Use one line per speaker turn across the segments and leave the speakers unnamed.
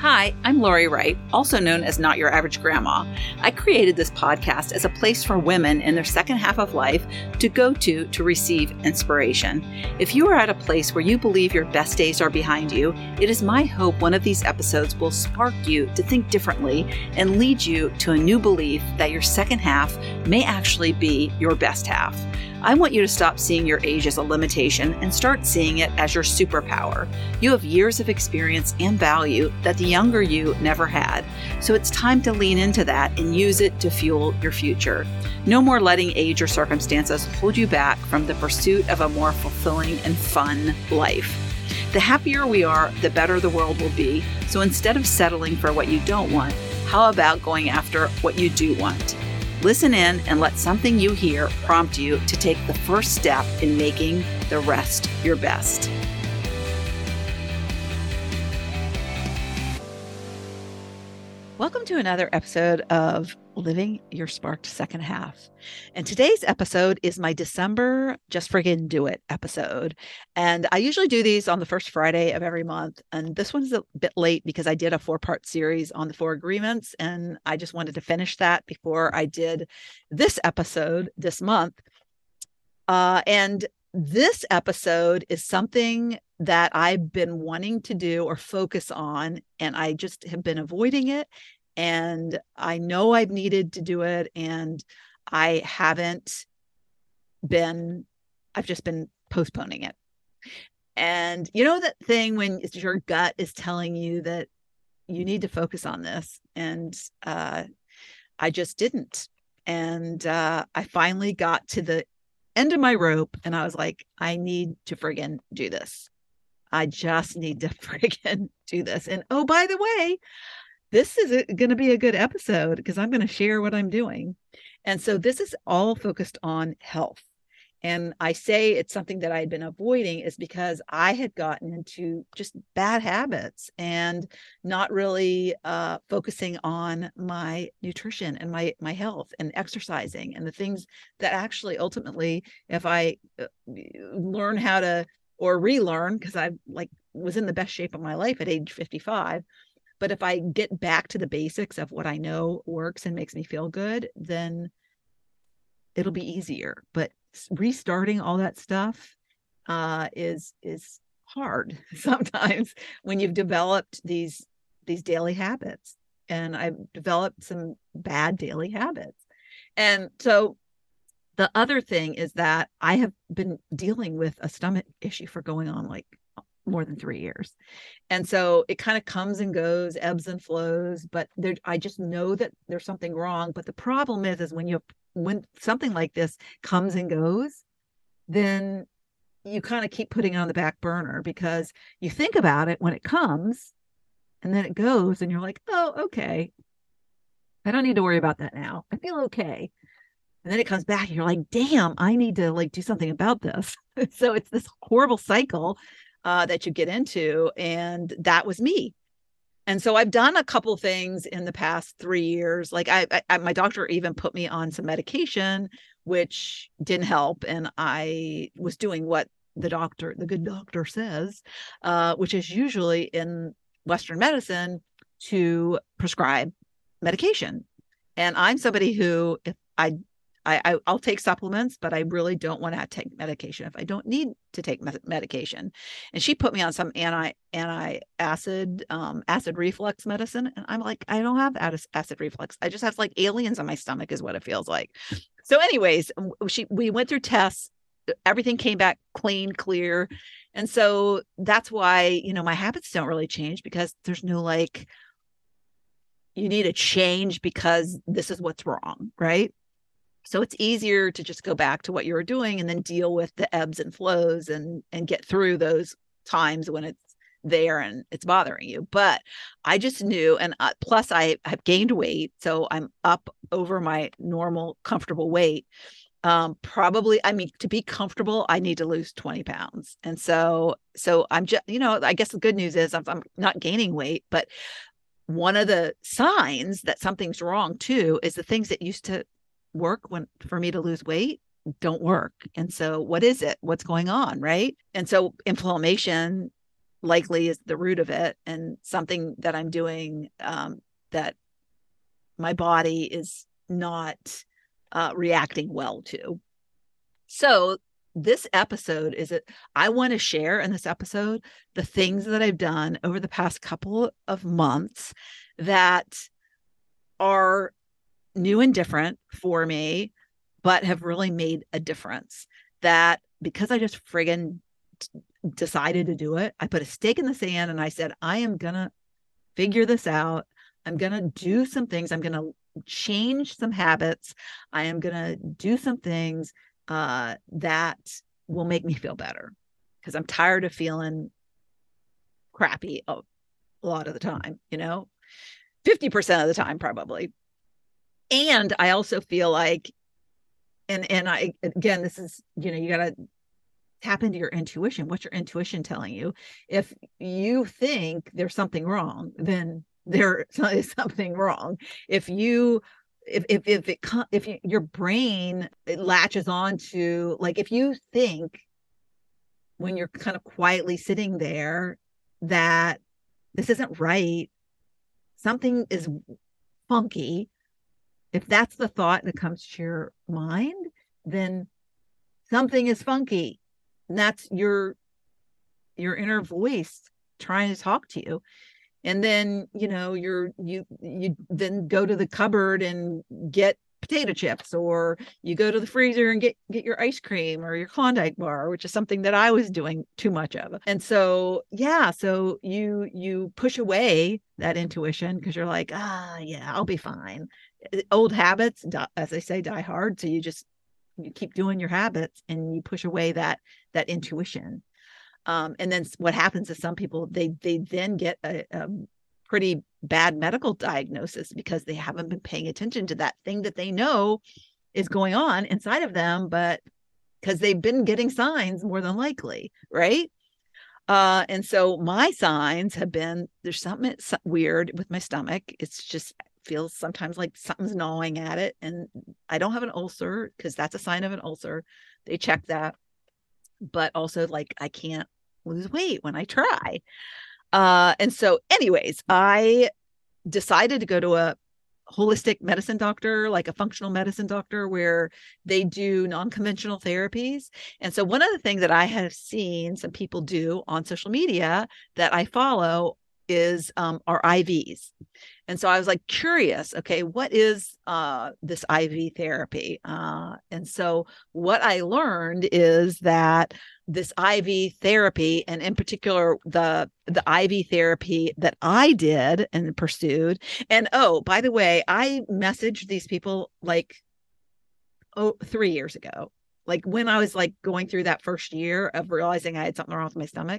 Hi, I'm Lori Wright, also known as Not Your Average Grandma. I created this podcast as a place for women in their second half of life to go to receive inspiration. If you are at a place where you believe your best days are behind you, it is my hope one of these episodes will spark you to think differently and lead you to a new belief that your second half may actually be your best half. I want you to stop seeing your age as a limitation and start seeing it as your superpower. You have years of experience and value that the younger you never had. So it's time to lean into that and use it to fuel your future. No more letting age or circumstances hold you back from the pursuit of a more fulfilling and fun life. The happier we are, the better the world will be. So instead of settling for what you don't want, how about going after what you do want? Listen in and let something you hear prompt you to take the first step in making the rest your best. Welcome to another episode of Living Your Sparked Second Half. And today's episode is my December Just Friggin' Do It episode. And I usually do these on the first Friday of every month. And this one's a bit late because I did a 4-part series on the 4 agreements. And I just wanted to finish that before I did this episode this month. And this episode is something that I've been wanting to do or focus on, and I just have been avoiding it. And I know I've needed to do it, and I've just been postponing it. And you know that thing when your gut is telling you that you need to focus on this, and I just didn't. And I finally got to the end of my rope, and I was like, I need to friggin' do this. I just need to friggin' do this. And oh, by the way, this is going to be a good episode because I'm going to share what I'm doing. And so this is all focused on health. And I say it's something that I'd been avoiding is because I had gotten into just bad habits and not really focusing on my nutrition and my health and exercising and the things that actually ultimately, if I learn how to or relearn, because I was in the best shape of my life at age 55. But if I get back to the basics of what I know works and makes me feel good, then it'll be easier. But restarting all that stuff is hard sometimes when you've developed these daily habits. And I've developed some bad daily habits. And so the other thing is that I have been dealing with a stomach issue for going on more than 3 years. And so it kind of comes and goes, ebbs and flows, but I just know that there's something wrong. But the problem is when something like this comes and goes, then you kind of keep putting it on the back burner because you think about it when it comes and then it goes and you're like, oh, okay. I don't need to worry about that now. I feel okay. And then it comes back and you're like, damn, I need to do something about this. So it's this horrible cycle that you get into. And that was me. And so I've done a couple things in the past 3 years. Like my doctor even put me on some medication, which didn't help. And I was doing what the good doctor says, which is usually in Western medicine to prescribe medication. And I'm somebody who, if I'll take supplements, but I really don't want to take medication if I don't need to take medication. And she put me on some acid reflux medicine. And I'm like, I don't have acid reflux. I just have aliens in my stomach is what it feels like. So anyways, we went through tests. Everything came back clear. And so that's why, my habits don't really change because there's no you need to change because this is what's wrong. Right. So it's easier to just go back to what you were doing and then deal with the ebbs and flows and get through those times when it's there and it's bothering you. But I just knew, and plus I have gained weight. So I'm up over my normal comfortable weight. To be comfortable, I need to lose 20 pounds. And so I'm just, I guess the good news is I'm not gaining weight, but one of the signs that something's wrong too is the things that used to work for me to lose weight don't work. And so what is it? What's going on? Right. And so inflammation likely is the root of it, and something that I'm doing that my body is not reacting well to. So this episode is it I want to share in this episode the things that I've done over the past couple of months that are new and different for me, but have really made a difference. That because I just friggin' decided to do it, I put a stake in the sand and I said, I am going to figure this out. I'm going to do some things. I'm going to change some habits. I am going to do some things that will make me feel better, because I'm tired of feeling crappy a lot of the time, 50% of the time, probably. And I also feel like, and I, again, this is, you got to tap into your intuition. What's your intuition telling you? If you think there's something wrong, then there is something wrong. If your brain latches on to, like, if you think when you're kind of quietly sitting there that this isn't right, something is funky, if that's the thought that comes to your mind, then something is funky. And that's your inner voice trying to talk to you. And then, you then go to the cupboard and get potato chips, or you go to the freezer and get your ice cream or your Klondike bar, which is something that I was doing too much of. And so, yeah, so you push away that intuition because you're like, yeah, I'll be fine. Old habits, as I say, die hard. So you keep doing your habits and you push away that intuition. And then what happens is some people, they then get a pretty bad medical diagnosis because they haven't been paying attention to that thing that they know is going on inside of them, but because they've been getting signs more than likely, right? And so my signs have been, there's something weird with my stomach. It's just feels sometimes like something's gnawing at it. And I don't have an ulcer, because that's a sign of an ulcer. They check that. But also, like, I can't lose weight when I try. And so anyways, I decided to go to a holistic medicine doctor, like a functional medicine doctor, where they do non-conventional therapies. And so one of the things that I have seen some people do on social media that I follow is our IVs. And so I was like curious, okay, what is this IV therapy? And so what I learned is that this IV therapy, and in particular the IV therapy that I did and pursued. And oh, by the way, I messaged these people like 3 years ago, like when I was like going through that first year of realizing I had something wrong with my stomach.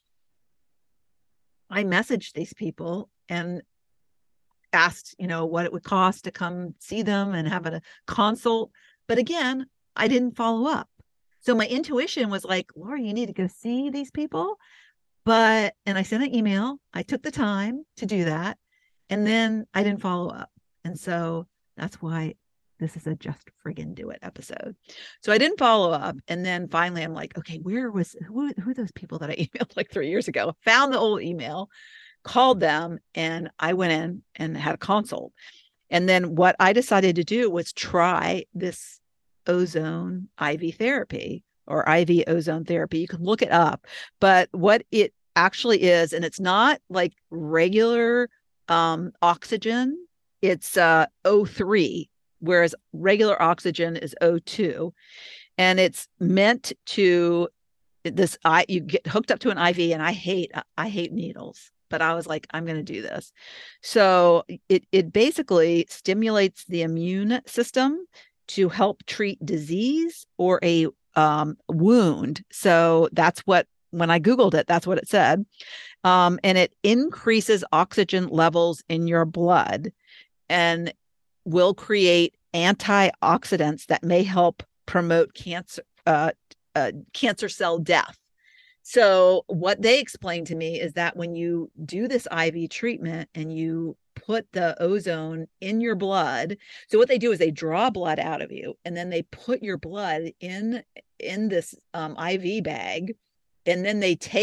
I messaged these people and asked, what it would cost to come see them and have a consult. But again, I didn't follow up. So my intuition was like, Laura, you need to go see these people. And I sent an email. I took the time to do that. And then I didn't follow up. And so that's why this is a just friggin' do it episode. So I didn't follow up. And then finally I'm like, okay, who are those people that I emailed like 3 years ago? Found the old email, called them, and I went in and had a consult. And then what I decided to do was try this ozone IV therapy, or IV ozone therapy. You can look it up, but what it actually is, and it's not like regular oxygen, it's O3, whereas regular oxygen is O2. And it's meant to you get hooked up to an IV, and I hate needles, but I was like, I'm going to do this. So it basically stimulates the immune system to help treat disease or a wound. So that's what, when I Googled it, that's what it said. And it increases oxygen levels in your blood and will create antioxidants that may help promote cancer cell death. So what they explained to me is that when you do this IV treatment and you put the ozone in your blood, so what they do is they draw blood out of you, and then they put your blood in this IV bag, and then they take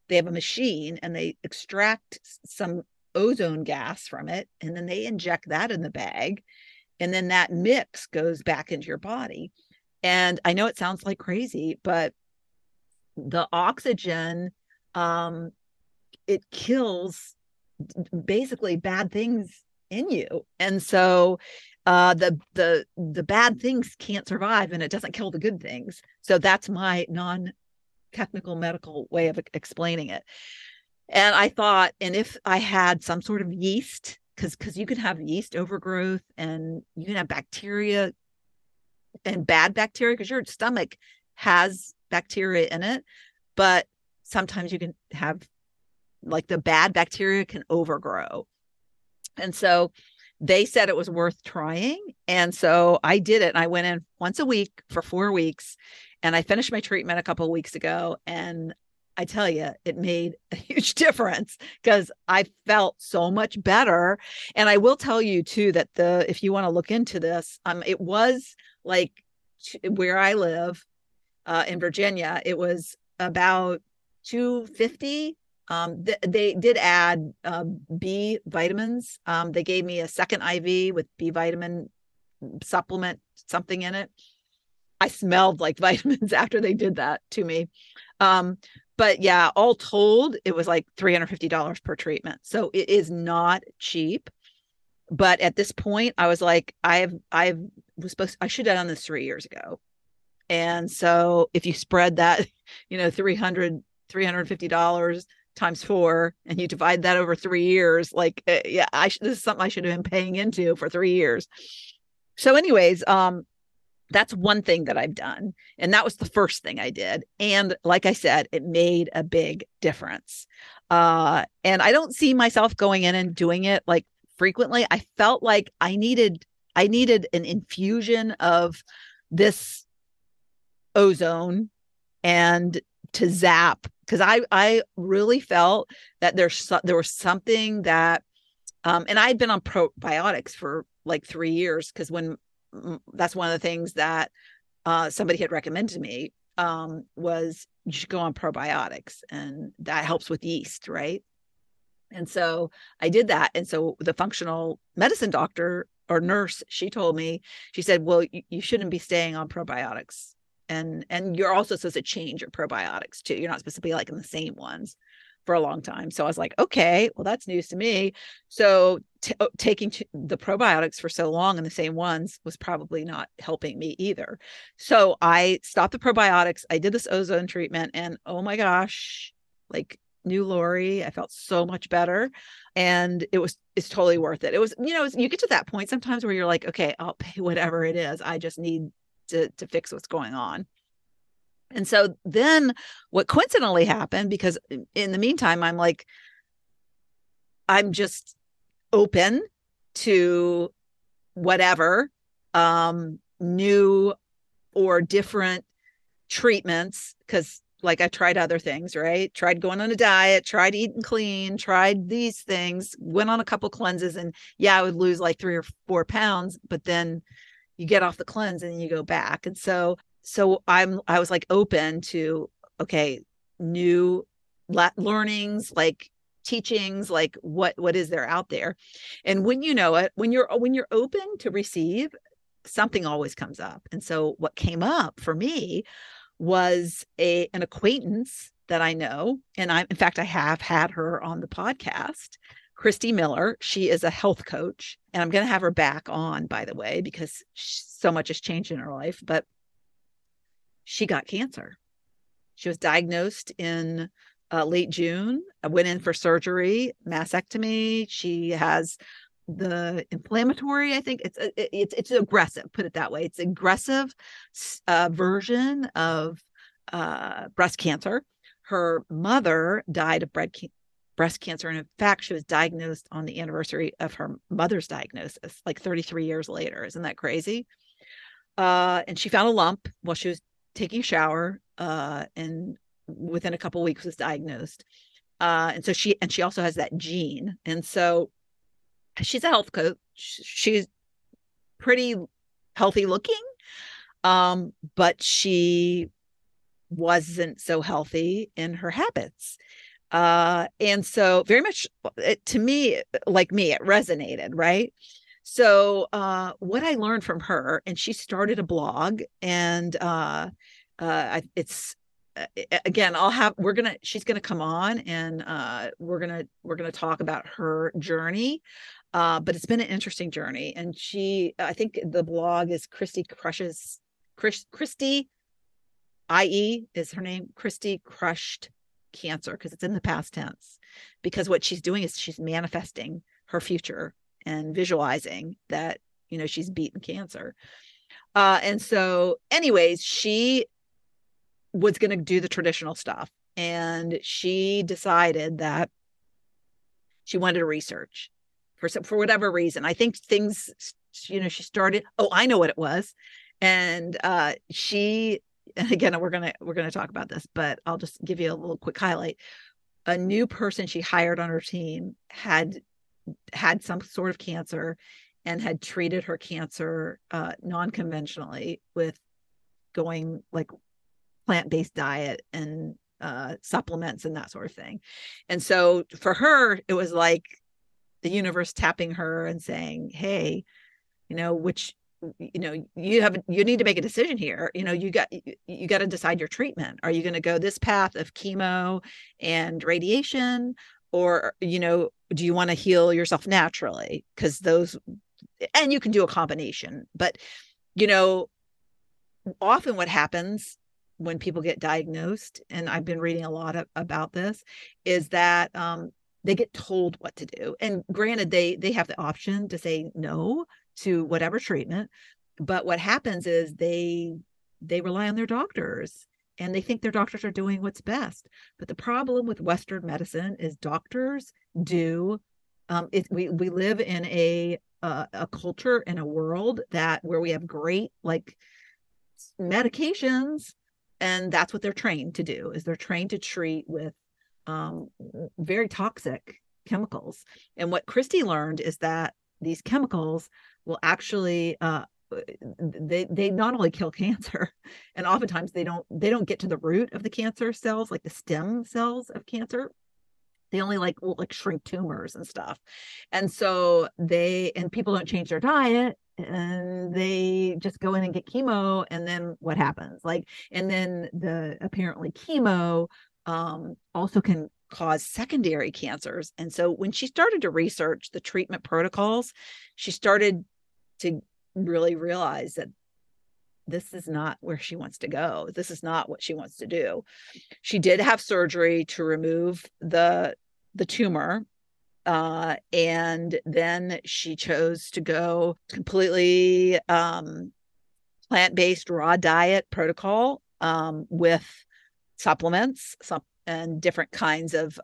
they have a machine and they extract some ozone gas from it, and then they inject that in the bag, and then that mix goes back into your body. And I know it sounds like crazy, but the oxygen, um, it kills basically bad things in you. And so the bad things can't survive, and it doesn't kill the good things. So that's my non-technical medical way of explaining it. And I thought, and if I had some sort of yeast, because you can have yeast overgrowth, and you can have bacteria and bad bacteria, because your stomach has bacteria in it, but sometimes you can have, like, the bad bacteria can overgrow. And so they said it was worth trying. And so I did it. And I went in once a week for 4 weeks. And I finished my treatment a couple of weeks ago. And I tell you, it made a huge difference, because I felt so much better. And I will tell you too that if you want to look into this, it was like where I live in Virginia, it was about $250. They did add B vitamins. They gave me a second IV with B vitamin supplement, something in it. I smelled like vitamins after they did that to me. But yeah, all told, it was like $350 per treatment. So it is not cheap. But at this point, I was like, I should have done this 3 years ago. And so if you spread that, $350 times 4, and you divide that over 3 years, like, yeah, this is something I should have been paying into for 3 years. So anyways, that's one thing that I've done. And that was the first thing I did. And like I said, it made a big difference. And I don't see myself going in and doing it like frequently. I felt like I needed an infusion of this ozone, and to zap, because I really felt that there was something that, and I had been on probiotics for like 3 years, because that's one of the things that somebody had recommended to me, was you should go on probiotics, and that helps with yeast, right? And so I did that. And so the functional medicine doctor or nurse, she told me, she said, well, you shouldn't be staying on probiotics. And you're also supposed to change your probiotics too. You're not supposed to be like in the same ones for a long time. So I was like, okay, well, that's news to me. So taking the probiotics for so long in the same ones was probably not helping me either. So I stopped the probiotics. I did this ozone treatment, and oh my gosh, like, new Lori, I felt so much better. And it's totally worth it. It was, you get to that point sometimes where you're like, okay, I'll pay whatever it is. I just need to fix what's going on. And so then what coincidentally happened, because in the meantime, I'm just open to whatever new or different treatments, because like I tried other things, right? Tried going on a diet, tried eating clean, tried these things, went on a couple cleanses, and yeah, I would lose like 3 or 4 pounds, but then you get off the cleanse and you go back. And so I was like open to, okay, new learnings, like teachings, like what is there out there. And when you know it, when you're open to receive, something always comes up. And so what came up for me was an acquaintance that I know, and in fact I have had her on the podcast, Christy Miller. She is a health coach, and I'm going to have her back on, by the way, because so much has changed in her life. But she got cancer. She was diagnosed in late June. I went in for surgery, mastectomy. She has the inflammatory, I think it's aggressive, put it that way. It's aggressive version of breast cancer. Her mother died of breast cancer. And in fact, she was diagnosed on the anniversary of her mother's diagnosis, like 33 years later. Isn't that crazy? And she found a lump while she was taking a shower, and within a couple of weeks was diagnosed. And so she also has that gene. And so she's a health coach. She's pretty healthy looking, but she wasn't so healthy in her habits. And so very much to me, like me, it resonated, right? So what I learned from her, and she started a blog, and it's again, she's gonna come on, and we're gonna talk about her journey. But it's been an interesting journey, and I think the blog is Christy IE is her name. Christy crushed cancer, because it's in the past tense. Because what she's doing is she's manifesting her future and visualizing that, she's beaten cancer. And so, anyways, she was going to do the traditional stuff. And she decided that she wanted to research for whatever reason. I think things, she started, oh, I know what it was. And and again, we're gonna talk about this, but I'll just give you a little quick highlight. A new person she hired on her team had some sort of cancer, and had treated her cancer non-conventionally with going like plant-based diet and supplements and that sort of thing. And so for her, it was like the universe tapping her and saying, hey, which you need to make a decision here. You got to decide your treatment. Are you going to go this path of chemo and radiation, or do you want to heal yourself naturally? Because and you can do a combination. But often what happens when people get diagnosed, and I've been reading a lot about this, is that they get told what to do. And granted, they have the option to say no to whatever treatment, but what happens is they rely on their doctors, and they think their doctors are doing what's best. But the problem with Western medicine is doctors do we live in a culture and a world where we have great like medications, and that's what they're trained to do. Is they're trained to treat with very toxic chemicals. And what Christy learned is that these chemicals will actually they not only kill cancer, and oftentimes they don't get to the root of the cancer cells, like the stem cells of cancer. They only will shrink tumors and stuff. And so people don't change their diet, and they just go in and get chemo. And then what happens? And then apparently chemo also can cause secondary cancers. And so when she started to research the treatment protocols, she started to really realize that this is not where she wants to go. This is not what she wants to do. She did have surgery to remove the tumor. And then she chose to go completely plant-based raw diet protocol with supplements, and different kinds of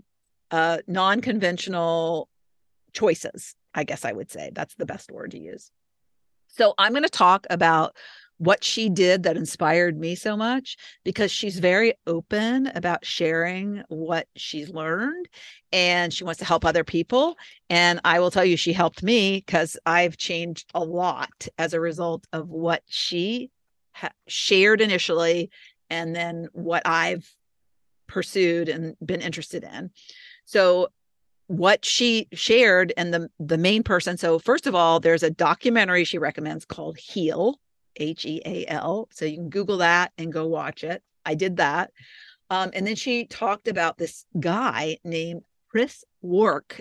non-conventional choices, I guess I would say. That's the best word to use. So I'm going to talk about what she did that inspired me so much, because she's very open about sharing what she's learned, and she wants to help other people. And I will tell you, she helped me, because I've changed a lot as a result of what she shared initially, and then what I've pursued and been interested in. So what she shared, and the main person. So first of all, there's a documentary she recommends called Heal, HEAL. So you can Google that and go watch it. I did that. And then she talked about this guy named Chris Wark,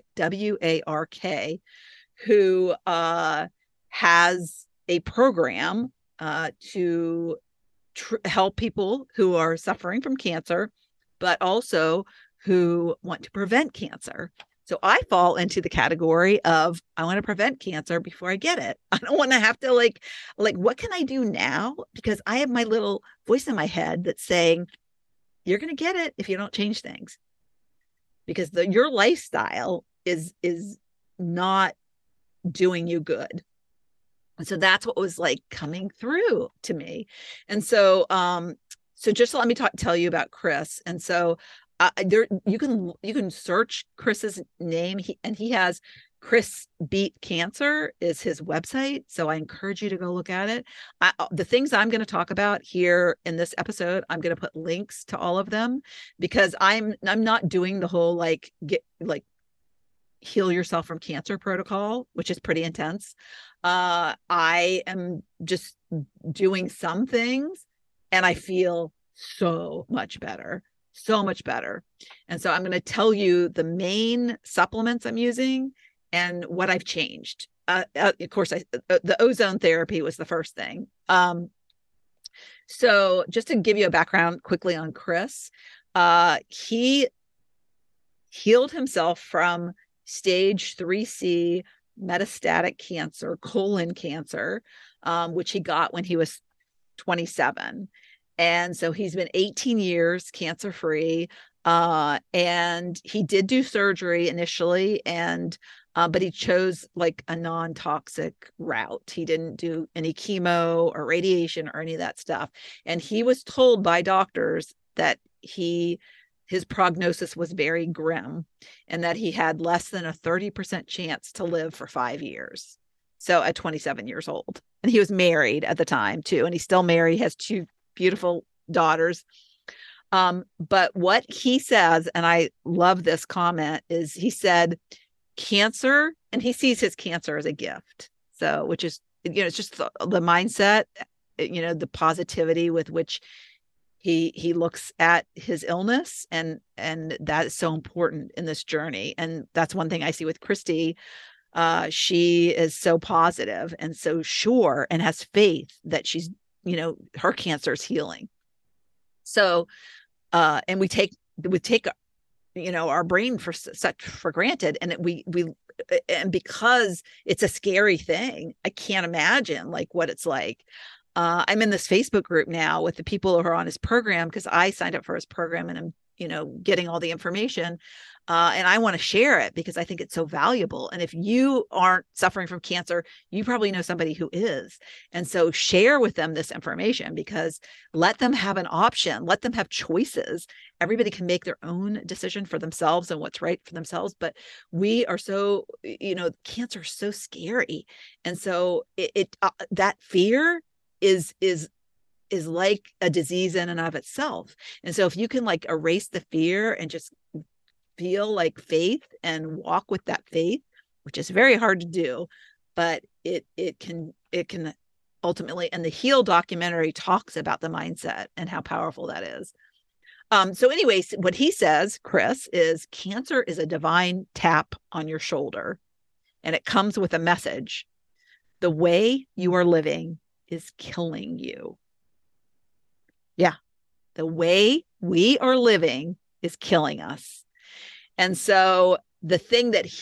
WARK, who has a program to help people who are suffering from cancer, but also who want to prevent cancer. So I fall into the category of, I want to prevent cancer before I get it. I don't want to have to like, what can I do now? Because I have my little voice in my head that's saying, you're going to get it if you don't change things. Because your lifestyle is not doing you good. And so that's what was like coming through to me. And so, so just let me tell you about Chris. And so there, you can search Chris's name, he has Chris Beat Cancer is his website. So I encourage you to go look at it. The things I'm going to talk about here in this episode, I'm going to put links to all of them, because I'm not doing the whole heal yourself from cancer protocol, which is pretty intense. I am just doing some things and I feel so much better, so much better. And so I'm going to tell you the main supplements I'm using and what I've changed. Of course, the ozone therapy was the first thing. So just to give you a background quickly on Chris, he healed himself from stage 3C metastatic cancer, colon cancer, which he got when he was 27. And so he's been 18 years cancer free. And he did do surgery initially, but he chose like a non-toxic route. He didn't do any chemo or radiation or any of that stuff. And he was told by doctors that his prognosis was very grim and that he had less than a 30% chance to live for 5 years. So at 27 years old. And he was married at the time too. And he's still married, has 2 beautiful daughters. But what he says, and I love this comment, is he said, cancer, and he sees his cancer as a gift. So, which is, it's just the mindset, the positivity with which he looks at his illness, and that is so important in this journey. And that's one thing I see with Christy. She is so positive and so sure and has faith that she's, her cancer is healing. So, and we take our brain for granted, and and because it's a scary thing, I can't imagine like what it's like. I'm in this Facebook group now with the people who are on his program, because I signed up for his program and I'm, getting all the information. And I want to share it because I think it's so valuable. And if you aren't suffering from cancer, you probably know somebody who is. And so share with them this information, because let them have an option, let them have choices. Everybody can make their own decision for themselves and what's right for themselves. But we are so, cancer is so scary. And so that fear is like a disease in and of itself. And so if you can like erase the fear and just feel like faith and walk with that faith, which is very hard to do, but it can ultimately, and the Heal documentary talks about the mindset and how powerful that is. So anyways, what he says, Chris, is cancer is a divine tap on your shoulder, and it comes with a message. The way you are living is killing you. Yeah. The way we are living is killing us. And so the thing that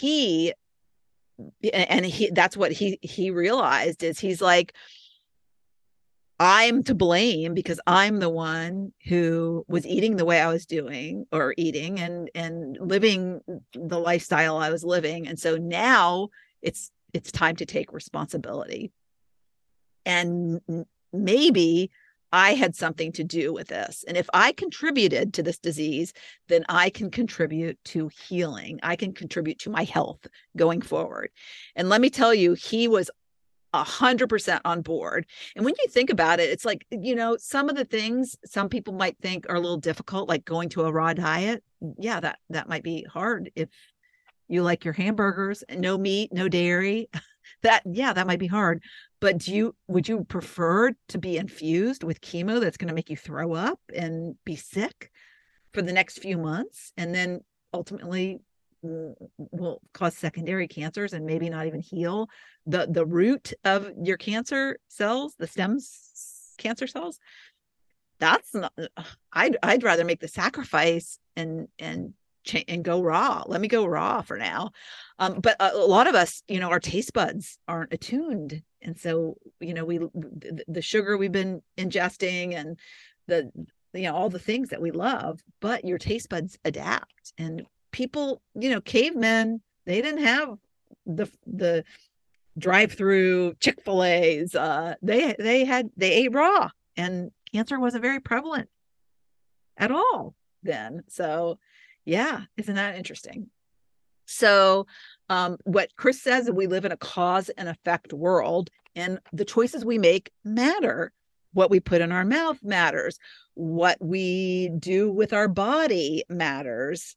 that's what he realized, is he's like, I'm to blame because I'm the one who was eating the way I was doing, or eating and living the lifestyle I was living. And so now it's time to take responsibility. And maybe I had something to do with this. And if I contributed to this disease, then I can contribute to healing. I can contribute to my health going forward. And let me tell you, he was 100% on board. And when you think about it, it's like, some of the things some people might think are a little difficult, like going to a raw diet. Yeah, that might be hard if you like your hamburgers, no meat, no dairy. That might be hard. But would you prefer to be infused with chemo that's going to make you throw up and be sick for the next few months, and then ultimately will cause secondary cancers and maybe not even heal the root of your cancer cells, the cancer cells? That's not. I'd rather make the sacrifice and go raw. Let me go raw for now. But a lot of us, our taste buds aren't attuned. And so, the sugar we've been ingesting and all the things that we love, but your taste buds adapt. And people, cavemen, they didn't have the drive-through Chick-fil-A's. They ate raw, and cancer wasn't very prevalent at all then. So yeah, isn't that interesting? So what Chris says, we live in a cause and effect world, and the choices we make matter. What we put in our mouth matters. What we do with our body matters.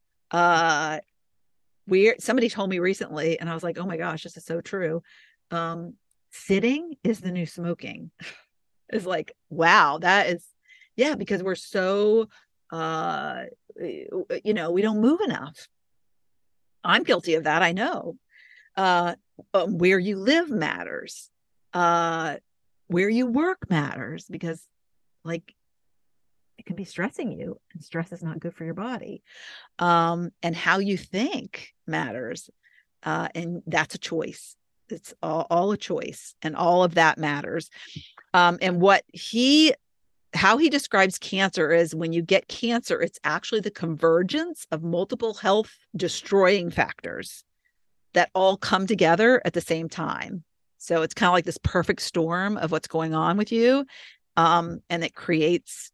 Somebody told me recently, and I was like, oh my gosh, this is so true. Sitting is the new smoking. Is like, wow, that is, yeah, because we're so we don't move enough. I'm guilty of that, I know. Where you live matters. Where you work matters, because like it can be stressing you, and stress is not good for your body. And how you think matters. And that's a choice. It's all a choice, and all of that matters. And how he describes cancer is, when you get cancer, it's actually the convergence of multiple health destroying factors that all come together at the same time. So it's kind of like this perfect storm of what's going on with you. And it creates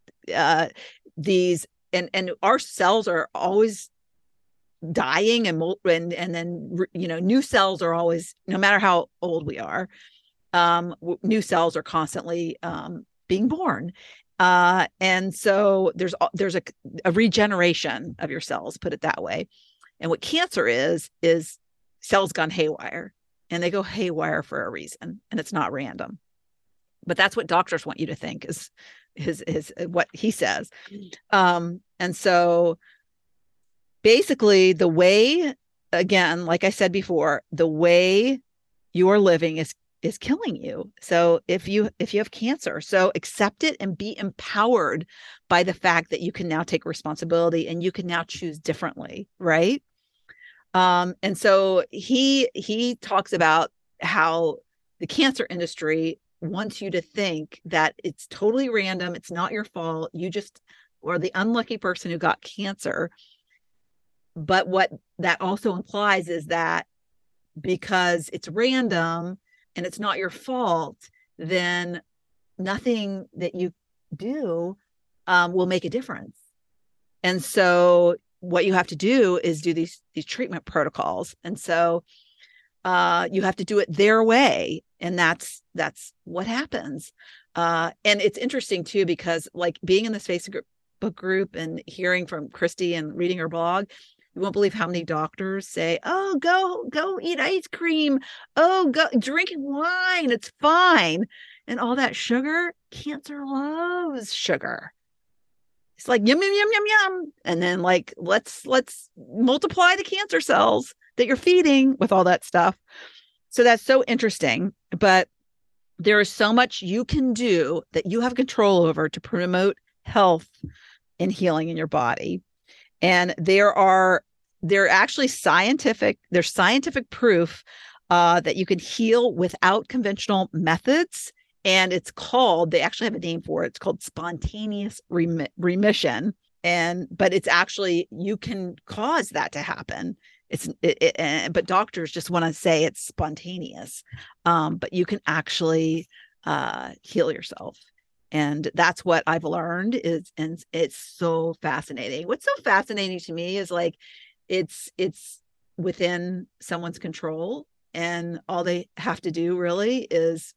these, and our cells are always dying, and then new cells are always, no matter how old we are, new cells are constantly being born. And so there's a regeneration of your cells, put it that way. And what cancer is cells gone haywire, and they go haywire for a reason, and it's not random. But that's what doctors want you to think is what he says. And so basically, the way, again, like I said before, the way you are living is killing you. So if you have cancer, so accept it and be empowered by the fact that you can now take responsibility, and you can now choose differently, right? And so he talks about how the cancer industry wants you to think that it's totally random, it's not your fault, you just or the unlucky person who got cancer. But what that also implies is that because it's random and it's not your fault, then nothing that you do will make a difference. And so what you have to do is do these treatment protocols. And so you have to do it their way. And that's what happens. And it's interesting too, because like being in this Facebook group and hearing from Christy and reading her blog, you won't believe how many doctors say, oh, go eat ice cream. Oh, go drink wine. It's fine. And all that sugar, cancer loves sugar. It's like yum, yum, yum, yum, yum. And then like, let's multiply the cancer cells that you're feeding with all that stuff. So that's so interesting. But there is so much you can do that you have control over to promote health and healing in your body. And there's scientific proof that you can heal without conventional methods. And they actually have a name for it. It's called spontaneous remission. But it's actually, you can cause that to happen. But doctors just want to say it's spontaneous. But you can actually heal yourself. And that's what I've learned and it's so fascinating. What's so fascinating to me is like, it's within someone's control, and all they have to do really is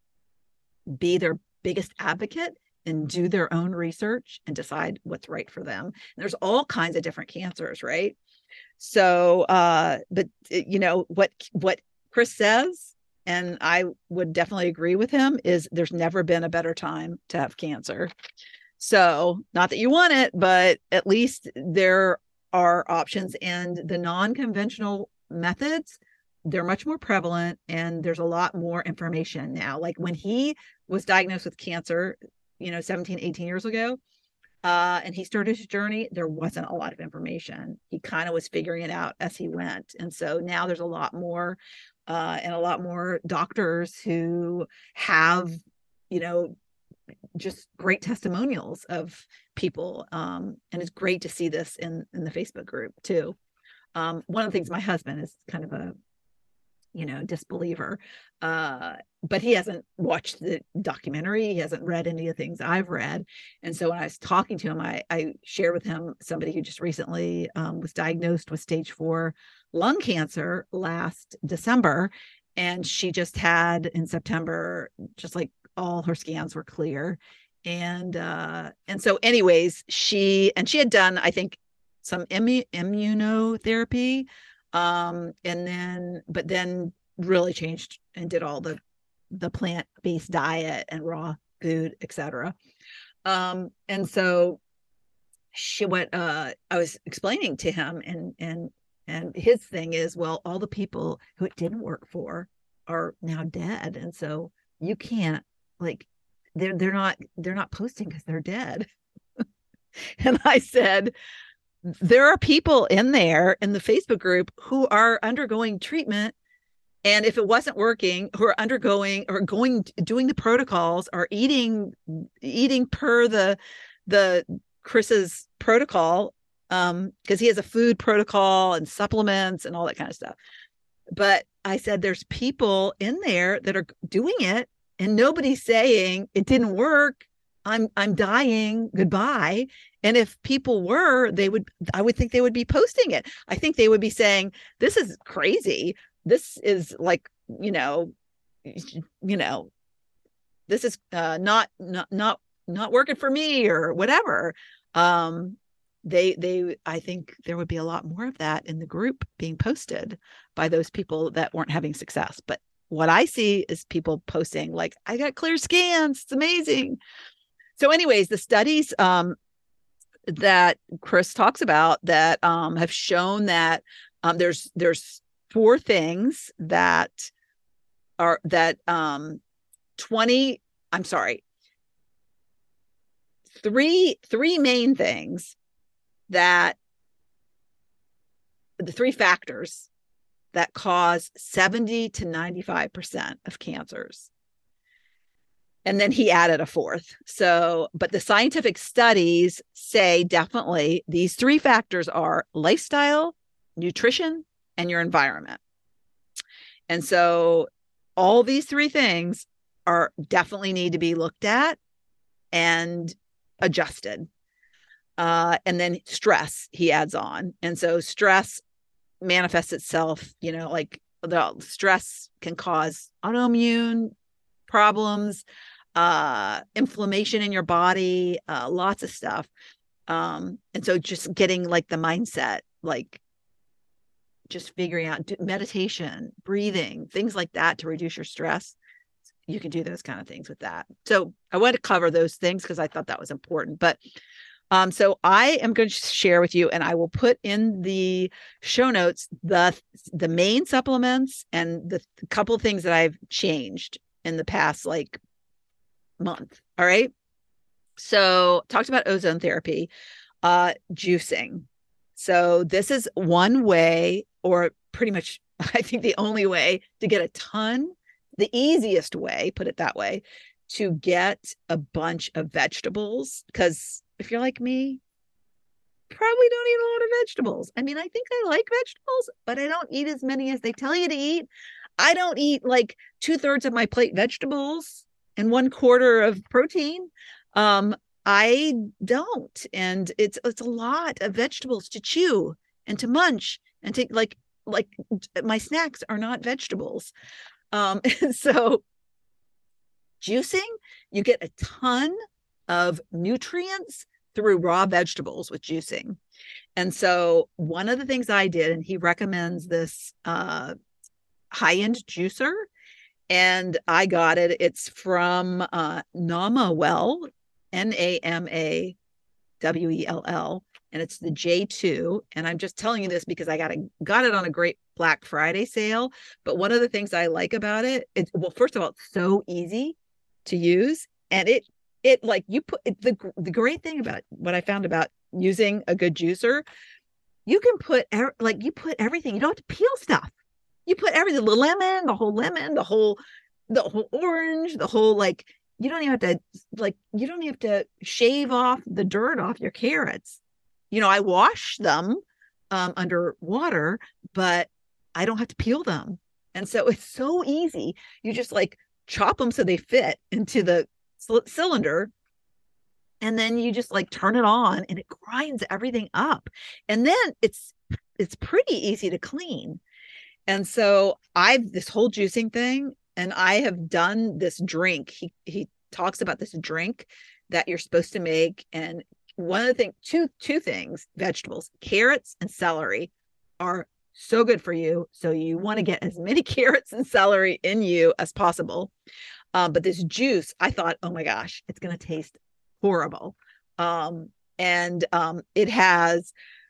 be their biggest advocate and do their own research and decide what's right for them. And there's all kinds of different cancers, right? So, but what Chris says, and I would definitely agree with him, is there's never been a better time to have cancer. So not that you want it, but at least there are options, and the non-conventional methods, they're much more prevalent, and there's a lot more information now. Like when he was diagnosed with cancer, 17, 18 years ago, and he started his journey, there wasn't a lot of information. He kind of was figuring it out as he went. And so now there's a lot more, and a lot more doctors who have, just great testimonials of people. And it's great to see this in the Facebook group too. One of the things, my husband is kind of disbeliever. But he hasn't watched the documentary. He hasn't read any of the things I've read. And so when I was talking to him, I shared with him somebody who just recently was diagnosed with stage 4 lung cancer last December. And she just had in September, just like all her scans were clear. And so anyways, she had done, I think, some immunotherapy. But then really changed and did all the plant-based diet and raw food, etc. And so I was explaining to him, and his thing is, well, all the people who it didn't work for are now dead. And so you can't, like, they're not posting because they're dead. And I said, there are people in there in the Facebook group who are undergoing treatment. And if it wasn't working, who are undergoing or doing the protocols, or eating per the Chris's protocol, because he has a food protocol and supplements and all that kind of stuff. But I said, there's people in there that are doing it, and nobody's saying it didn't work. I'm dying. Goodbye. And if people were, I would think they would be posting it. I think they would be saying, this is crazy. This is like, this is not working for me, or whatever. I think there would be a lot more of that in the group being posted by those people that weren't having success. But what I see is people posting like, I got clear scans. It's amazing. So anyways, the studies that Chris talks about that have shown that there's 4 things that are three main things, that the 3 factors that cause 70 to 95% of cancers. And then he added a 4th. So, but the scientific studies say definitely these 3 factors are lifestyle, nutrition, and your environment. And so all these 3 things are definitely need to be looked at and adjusted. And then stress, he adds on. And so stress manifests itself, like the stress can cause autoimmune problems, inflammation in your body, lots of stuff. And so just getting like the mindset, like just figuring out meditation, breathing, things like that to reduce your stress. You can do those kind of things with that. So I wanted to cover those things because I thought that was important. But so I am going to share with you, and I will put in the show notes the main supplements and the couple of things that I've changed in the past like month. All right. So talked about ozone therapy, juicing. So this is one way, or pretty much, I think the only way to get the easiest way, put it that way, to get a bunch of vegetables. Because if you're like me, probably don't eat a lot of vegetables. I mean, I think I like vegetables, but I don't eat as many as they tell you to eat. I don't eat like 2/3 of my plate vegetables and 1/4 of protein. I don't. And it's a lot of vegetables to chew and to munch and to like my snacks are not vegetables. And so juicing, you get a ton of nutrients through raw vegetables with juicing. And so one of the things I did, and he recommends this high-end juicer, and I got it. It's from Namawell, Namawell, and it's the J2. And I'm just telling you this because I got it on a great Black Friday sale. But one of the things I like about it, well, first of all, it's so easy to use, and it like you put the great thing about what I found about using a good juicer, you can put everything. You don't have to peel stuff. You put everything, the lemon, the whole orange, the whole, like, you don't even have to shave off the dirt off your carrots. I wash them under water, but I don't have to peel them. And so it's so easy. You just like chop them so they fit into the cylinder, and then you just like turn it on and it grinds everything up. And then it's pretty easy to clean. And so I've this whole juicing thing, and I have done this drink. He talks about this drink that you're supposed to make. And one of the things, two things, vegetables, carrots and celery are so good for you. So you want to get as many carrots and celery in you as possible. But this juice, I thought, oh my gosh, it's going to taste horrible. And it has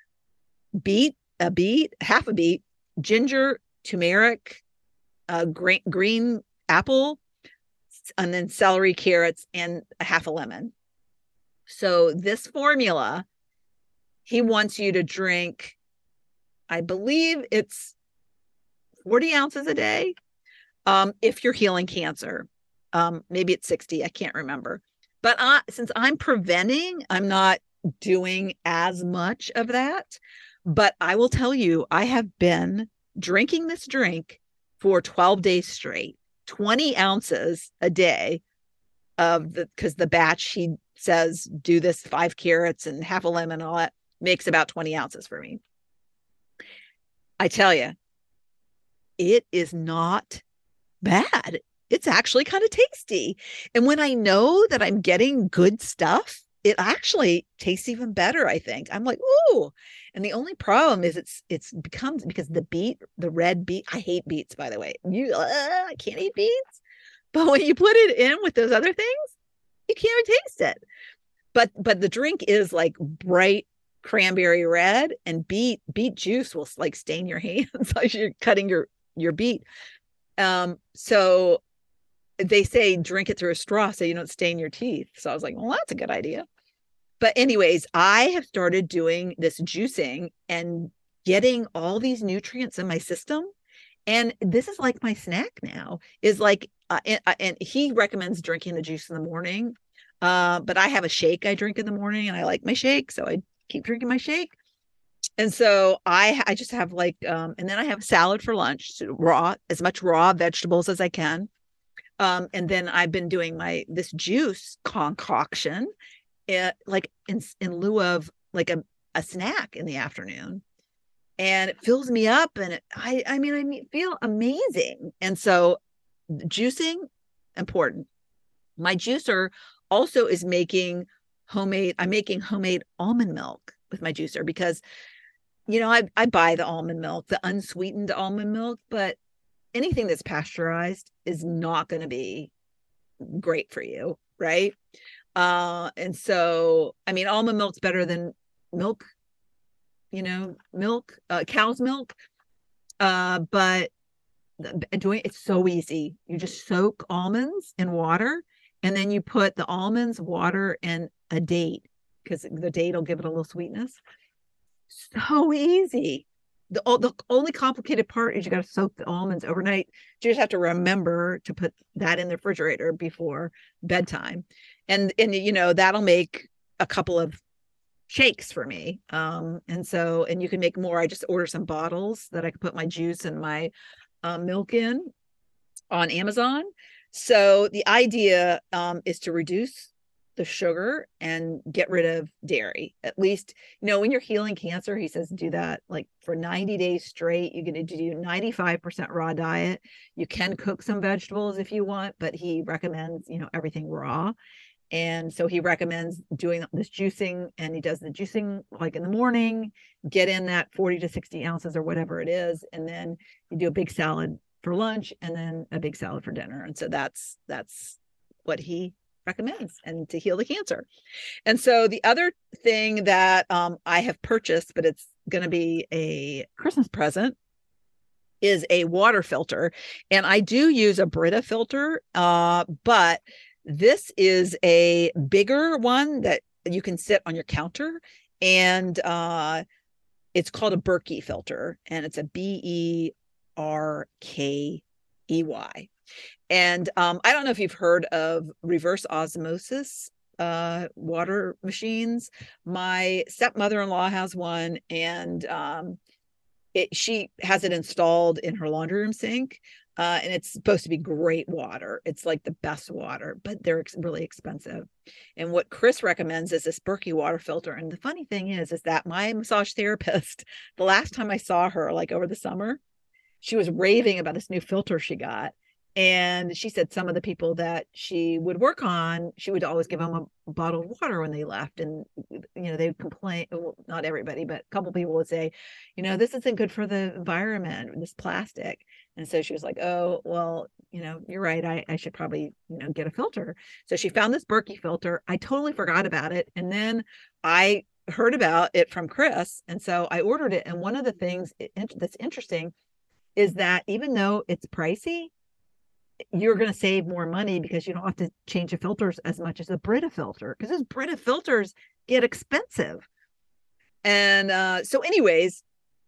half a beet, ginger, turmeric, green apple, and then celery, carrots, and a half a lemon. So this formula, he wants you to drink, I believe it's 40 ounces a day. If you're healing cancer, maybe it's 60, I can't remember. But since I'm preventing, I'm not doing as much of that. But I will tell you, I have been drinking this drink for 12 days straight, 20 ounces a day because the batch he says do this 5 carrots and half a lemon and all that makes about 20 ounces for me. I tell you, it is not bad. It's actually kind of tasty. And when I know that I'm getting good stuff, it actually tastes even better, I think. I'm like, ooh. And the only problem is it's becomes, because the red beet, I hate beets, by the way. I can't eat beets. But when you put it in with those other things, you can't even taste it. But the drink is like bright cranberry red, and beet juice will like stain your hands as you're cutting your beet. So they say drink it through a straw so you don't stain your teeth. So I was like, well, that's a good idea. But anyways, I have started doing this juicing and getting all these nutrients in my system. And this is like my snack now, is like, and he recommends drinking the juice in the morning. But I have a shake I drink in the morning, and I like my shake. So I keep drinking my shake. And so I just have like, and then I have salad for lunch, so as much raw vegetables as I can. And then I've been doing this juice concoction, like in lieu of like a snack in the afternoon, and it fills me up, and I feel amazing. And so juicing, important. My juicer also is making I'm making homemade almond milk with my juicer, because I buy the almond milk, the unsweetened almond milk, but anything that's pasteurized is not going to be great for you, right? And so, almond milk's better than milk, cow's milk. But it's so easy. You just soak almonds in water, and then you put the almonds, water, and a date, because the date will give it a little sweetness. So easy. The only complicated part is you got to soak the almonds overnight. You just have to remember to put that in the refrigerator before bedtime. And that'll make a couple of shakes for me. And you can make more. I just order some bottles that I can put my juice and my milk in on Amazon. So the idea is to reduce the sugar and get rid of dairy. At least, when you're healing cancer, he says do that like for 90 days straight. You're going to do 95% raw diet. You can cook some vegetables if you want, but he recommends, everything raw. And so he recommends doing this juicing, and he does the juicing like in the morning, get in that 40 to 60 ounces or whatever it is. And then you do a big salad for lunch, and then a big salad for dinner. And so that's what he recommends, and to heal the cancer. And so the other thing that I have purchased, but it's going to be a Christmas present, is a water filter. And I do use a Brita filter, but this is a bigger one that you can sit on your counter, and it's called a Berkey filter, and it's a BERKEY. And I don't know if you've heard of reverse osmosis water machines. My stepmother-in-law has one, and she has it installed in her laundry room sink. And it's supposed to be great water. It's like the best water, but they're really expensive. And what Chris recommends is this Berkey water filter. And the funny thing is that my massage therapist, the last time I saw her, like over the summer, she was raving about this new filter she got. And she said some of the people that she would work on, she would always give them a bottle of water when they left. And, they would complain, well, not everybody, but a couple people would say, this isn't good for the environment, this plastic. And so she was like, oh, well, you're right. I should probably, get a filter. So she found this Berkey filter. I totally forgot about it. And then I heard about it from Chris. And so I ordered it. And one of the things that's interesting is that even though it's pricey, you're going to save more money because you don't have to change the filters as much as a Brita filter, because those Brita filters get expensive. And so anyways,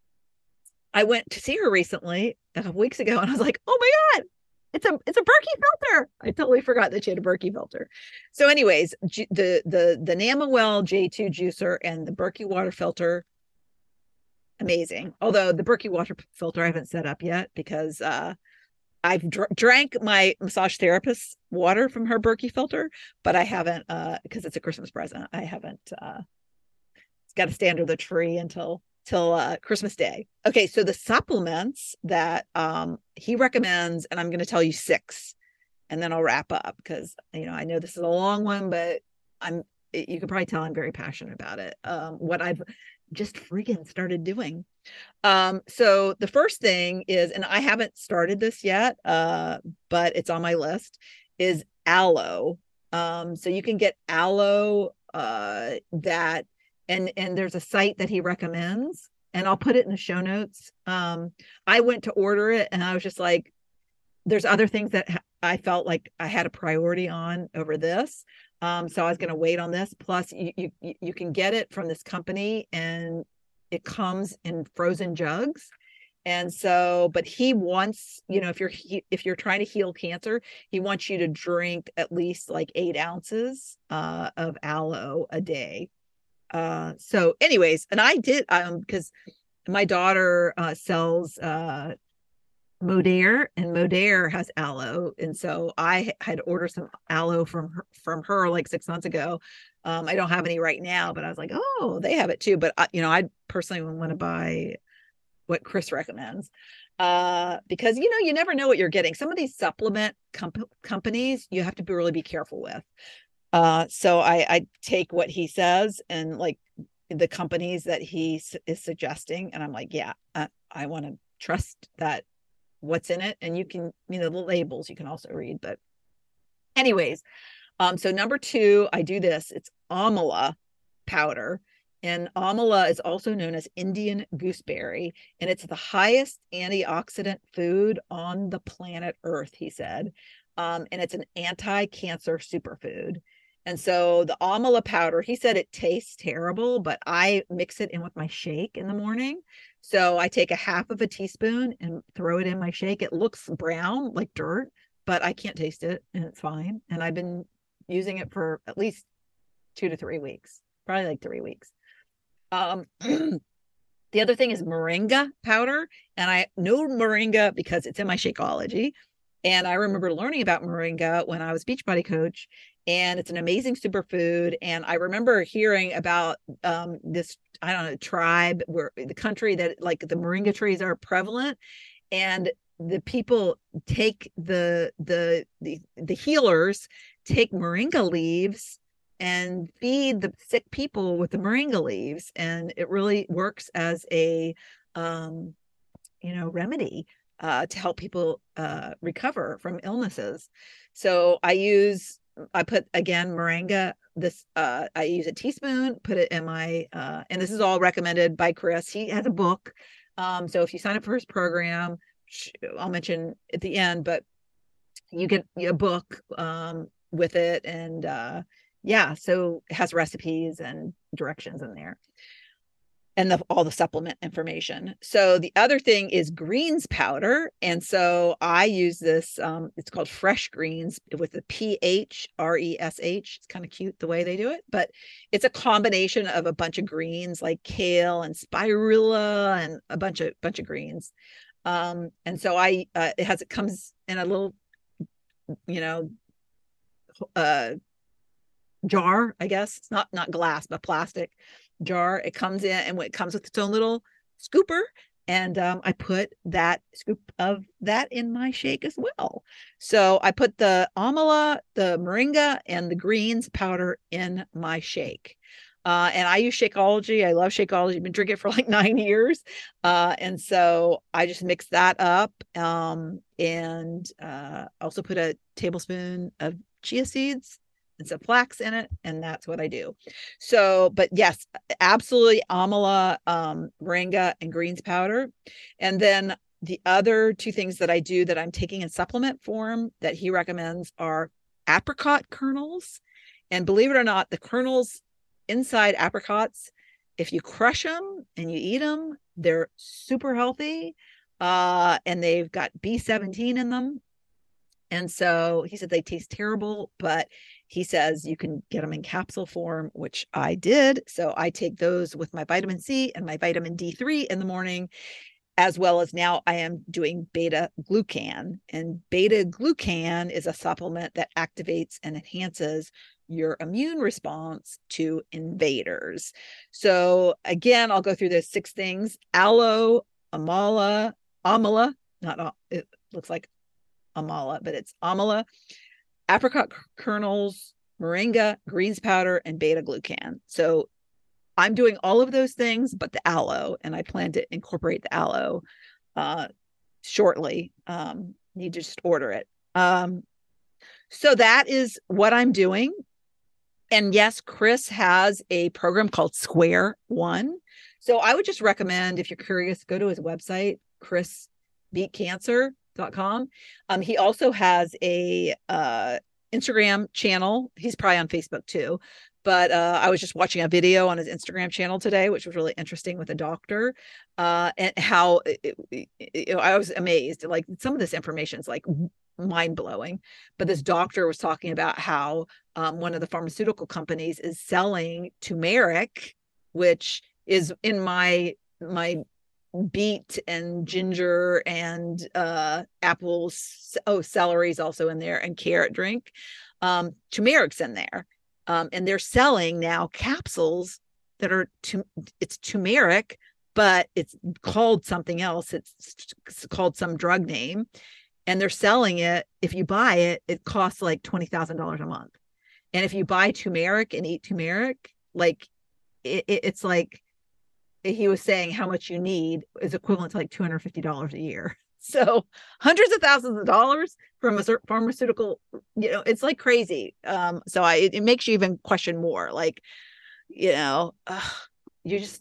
I went to see her recently a couple weeks ago, and I was like, oh my God, it's a Berkey filter. I totally forgot that she had a Berkey filter. So anyways, the Namaywell J2 juicer and the Berkey water filter, amazing. Although the Berkey water filter I haven't set up yet because I've drank my massage therapist's water from her Berkey filter, but I haven't, because it's a Christmas present. I haven't, it's got to stay under the tree until Christmas Day. Okay. So the supplements that he recommends, and I'm going to tell you 6, and then I'll wrap up because, I know this is a long one, but you can probably tell I'm very passionate about it. What I've just freaking started doing. So the first thing is, and I haven't started this yet, but it's on my list, is aloe. So you can get aloe that, and there's a site that he recommends, and I'll put it in the show notes. I went to order it and I was just like, there's other things that I felt like I had a priority on over this. So I was going to wait on this. Plus you can get it from this company and it comes in frozen jugs. And so, but he wants, if you're trying to heal cancer, he wants you to drink at least like 8 ounces of aloe a day. So anyways, and I did, because my daughter sells Modere, and Modere has aloe, and so I had ordered some aloe from her like 6 months ago. I don't have any right now, but I was like, oh, they have it too. But I personally want to buy what Chris recommends, because you never know what you're getting. Some of these supplement companies you have to really be careful with. So I take what he says and like the companies that he is suggesting, and I'm like, yeah, I want to trust that what's in it, and you can, the labels you can also read. But anyways, so number 2, I do this. It's amla powder, and amla is also known as Indian gooseberry, and it's the highest antioxidant food on the planet Earth, he said. And it's an anti-cancer superfood. And so the amla powder, he said it tastes terrible, but I mix it in with my shake in the morning. So I take a half of a teaspoon and throw it in my shake. It looks brown like dirt, but I can't taste it and it's fine. And I've been using it for at least 2 to 3 weeks, probably like 3 weeks. The other thing is moringa powder. And I know moringa because it's in my Shakeology. And I remember learning about moringa when I was Beachbody coach, and it's an amazing superfood. And I remember hearing about this, I don't know, tribe where the country that like the moringa trees are prevalent, and the people take the healers take moringa leaves and feed the sick people with the moringa leaves, and it really works as a remedy to help people recover from illnesses. So I put, again, moringa, I use a teaspoon, put it in my, and this is all recommended by Chris. He has a book. So if you sign up for his program, I'll mention at the end, but you get a book with it. And yeah, so it has recipes and directions in there. and all the supplement information. So the other thing is greens powder. And so I use this, it's called Fresh Greens with the PHRESH. It's kind of cute the way they do it, but it's a combination of a bunch of greens like kale and spirulina and a bunch of greens. And so it comes in a little, you know, jar, I guess. It's not glass, but plastic jar. It comes in, and it comes with its own little scooper. And I put that scoop of that in my shake as well. So I put the amala, the moringa, and the greens powder in my shake. And I use Shakeology. I love Shakeology. I've been drinking it for like 9 years. And so I just mix that up. And also put a tablespoon of chia seeds and some flax in it. And that's what I do. So, but yes, absolutely amala, moringa, and greens powder. And then the other two things that I do that I'm taking in supplement form that he recommends are apricot kernels. And believe it or not, the kernels inside apricots, if you crush them and you eat them, they're super healthy. And they've got B17 in them. And so he said they taste terrible, but he says you can get them in capsule form, which I did. So I take those with my vitamin C and my vitamin D3 in the morning, as well as now I am doing beta glucan. And beta glucan is a supplement that activates and enhances your immune response to invaders. So again, I'll go through those 6 things: aloe, amala, not it looks like amala, but it's amala, apricot kernels, moringa, greens powder, and beta glucan. So I'm doing all of those things, but the aloe, and I plan to incorporate the aloe shortly. You just order it. So that is what I'm doing. And yes, Chris has a program called Square One. So I would just recommend, if you're curious, go to his website, chrisbeatcancer.com. He also has a Instagram channel. He's probably on Facebook too. But I was just watching a video on his Instagram channel today, which was really interesting, with a doctor, and how I was amazed. Like, some of this information is like mind blowing. But this doctor was talking about how one of the pharmaceutical companies is selling turmeric, which is in my beet and ginger and apples. Oh, celery's also in there, and carrot drink. Turmeric's in there. And they're selling now capsules that are it's turmeric, but it's called something else. It's called some drug name. And they're selling it. If you buy it, it costs like $20,000 a month. And if you buy turmeric and eat turmeric, like it's like, he was saying how much you need is equivalent to like $250 a year. So hundreds of thousands of dollars from a pharmaceutical, it's like crazy. So it makes you even question more, like, you just,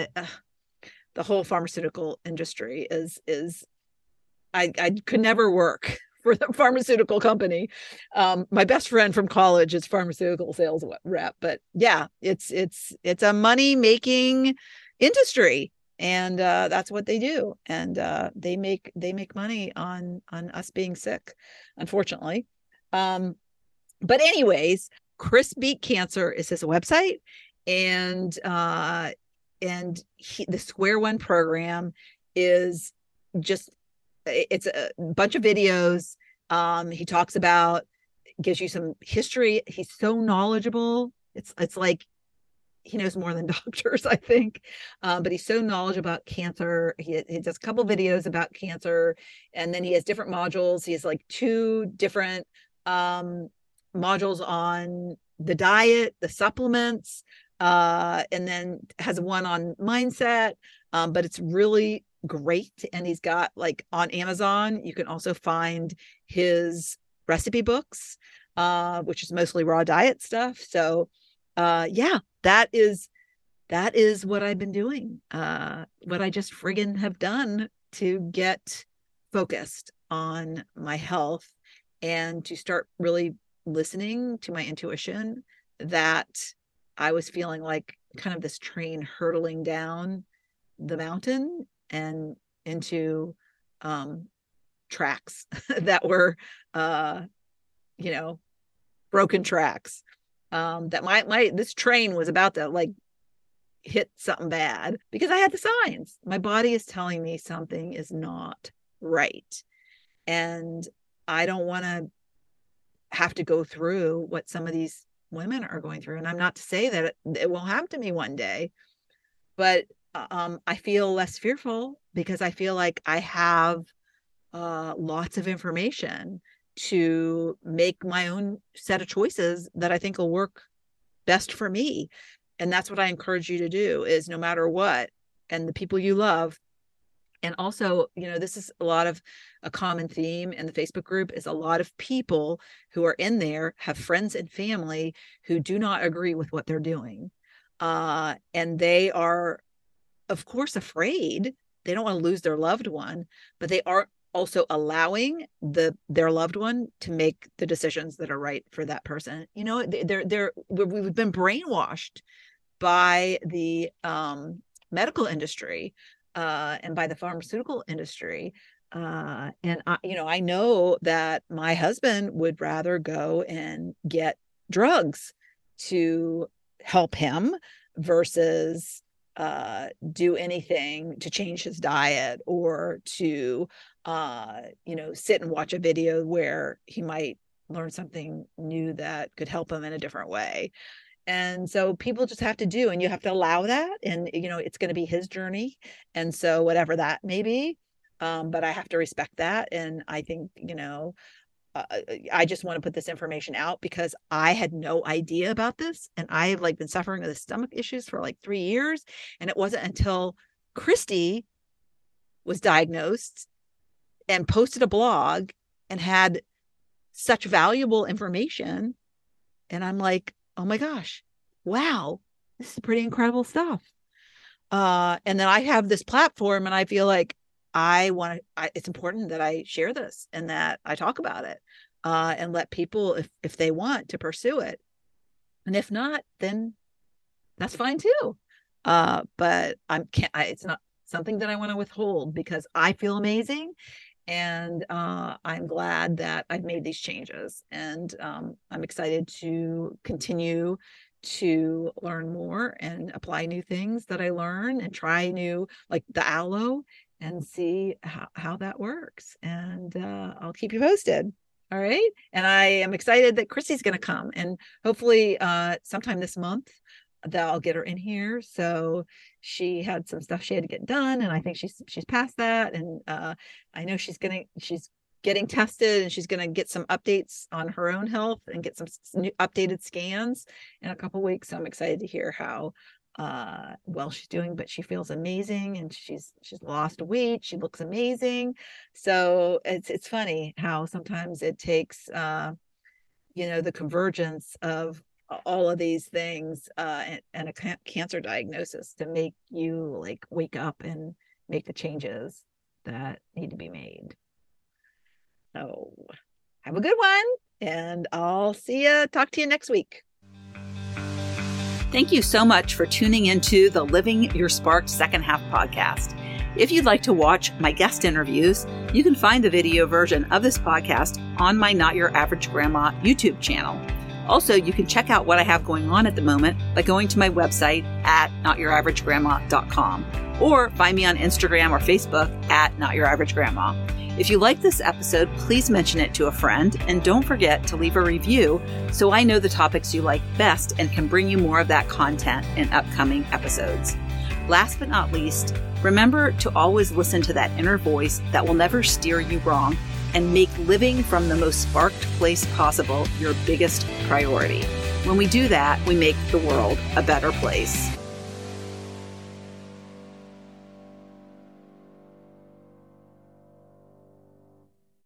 the whole pharmaceutical industry is I could never work for the pharmaceutical company. My best friend from college is pharmaceutical sales rep, but yeah, it's a money making industry, and that's what they do. And they make money on us being sick, unfortunately. But anyways, Chris Beat Cancer is his website, and the Square One program is just, it's a bunch of videos. He talks about, gives you some history. He's so knowledgeable. It's like he knows more than doctors, I think. But he's so knowledgeable about cancer. He does a couple videos about cancer, and then he has different modules. He has like 2 different modules on the diet, the supplements, and then has one on mindset. But it's really great. And he's got, like, on Amazon, you can also find his recipe books, which is mostly raw diet stuff. So yeah, that is what I've been doing, what I just friggin' have done to get focused on my health and to start really listening to my intuition, that I was feeling like kind of this train hurtling down the mountain and into tracks that were, broken tracks. That this train was about to like hit something bad, because I had the signs. My body is telling me something is not right. And I don't want to have to go through what some of these women are going through. And I'm not to say that it won't happen to me one day, but I feel less fearful because I feel like I have lots of information to make my own set of choices that I think will work best for me. And that's what I encourage you to do, is no matter what, and the people you love. And also, this is a common theme in the Facebook group, is a lot of people who are in there have friends and family who do not agree with what they're doing. And they are, of course, afraid. They don't want to lose their loved one, but they are also allowing their loved one to make the decisions that are right for that person. We've been brainwashed by the medical industry and by the pharmaceutical industry. And I know that my husband would rather go and get drugs to help him versus do anything to change his diet, or to sit and watch a video where he might learn something new that could help him in a different way. And so people just have to do, and you have to allow that. And, it's going to be his journey. And so whatever that may be, but I have to respect that. And I think, I just want to put this information out because I had no idea about this. And I have been suffering with stomach issues for 3 years. And it wasn't until Christy was diagnosed and posted a blog and had such valuable information. And I'm like, oh my gosh, wow, this is pretty incredible stuff. And then I have this platform, and I feel like it's important that I share this and that I talk about it, and let people, if they want to pursue it. And if not, then that's fine too. But it's not something that I want to withhold, because I feel amazing. And I'm glad that I've made these changes, and I'm excited to continue to learn more and apply new things that I learn, and try new, like the aloe, and see how that works. And I'll keep you posted. All right. And I am excited that Chrissy's going to come, and hopefully sometime this month that I'll get her in here. So she had some stuff she had to get done, and I think she's past that. And I know she's getting tested, and she's going to get some updates on her own health and get some new updated scans in a couple of weeks. So I'm excited to hear how well she's doing, but she feels amazing, and she's lost weight. She looks amazing. So it's funny how sometimes it takes the convergence of all of these things and a cancer diagnosis to make you wake up and make the changes that need to be made. So have a good one, and I'll talk to you next week. Thank you so much for tuning into the Living Your Spark Second Half podcast. If you'd like to watch my guest interviews, you can find the video version of this podcast on my Not Your Average Grandma YouTube channel. Also, you can check out what I have going on at the moment by going to my website at notyouraveragegrandma.com, or find me on Instagram or Facebook at Not Your Average Grandma. If you like this episode, please mention it to a friend, and don't forget to leave a review so I know the topics you like best and can bring you more of that content in upcoming episodes. Last but not least, remember to always listen to that inner voice that will never steer you wrong, and make living from the most sparked place possible your biggest priority. When we do that, we make the world a better place.